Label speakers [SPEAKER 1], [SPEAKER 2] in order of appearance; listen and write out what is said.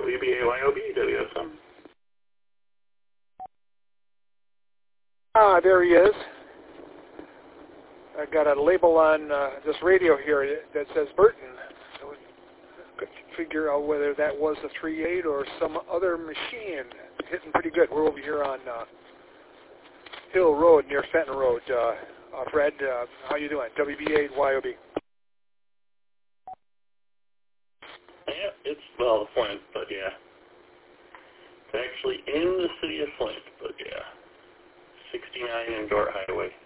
[SPEAKER 1] WBAYOB, WSM.
[SPEAKER 2] There he is. I got a label on this radio here that says Burton. So we couldn't figure out whether that was a 3.8 or some other machine. Hitting pretty good. We're over here on Hill Road near Fenton Road. Fred, how you doing? WBAYOB.
[SPEAKER 1] Yeah, it's, well, Flint, but yeah. It's actually in the city of Flint, but yeah. 69 in Dort Highway.